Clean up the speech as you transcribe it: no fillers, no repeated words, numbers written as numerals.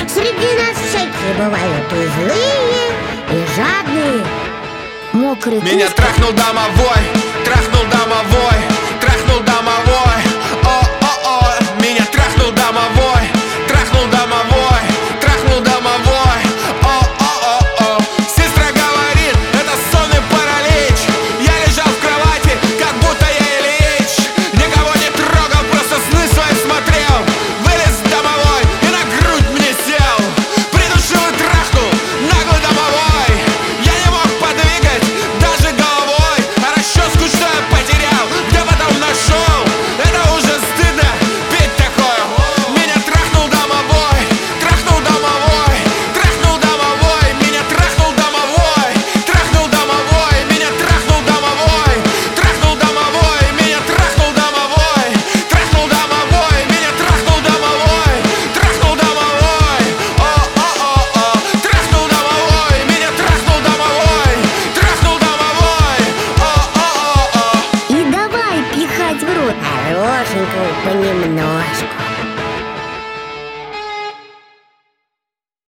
Среди нас всякие бывают и злые, и жадные. Мокрый Меня куст. трахнул домовой, трахнул домовой, трахнул домовой. О-о-о, меня трахнул домовой, трахнул домовой, трахнул домовой. О-о-о-о. Сестра говорит, это сон и паралич. Я лежал в кровати, как будто я Ильич. Никого не трогал, просто сны свои смотрел. Вылез домовой и на грудь мне сел. Придушил и трахнул, наглый домовой. Я не мог подвигать даже головой, а расческу, что я потерял, где потом нашел. Это уже стыдно петь такое. Меня трахнул домовой, трахнул домовой, трахнул домовой. Меня трахнул домовой, трахнул домовой. Меня трахнул домовой, трахнул домовой. Меня трахнул домовой, трахнул домовой. Меня трахнул домовой, трахнул домовой. О-о-о-о. Трахнул домовой, меня трахнул домовой, трахнул домовой. О-о-о-о. И давай пихать в рот. Хорошенького понемножку.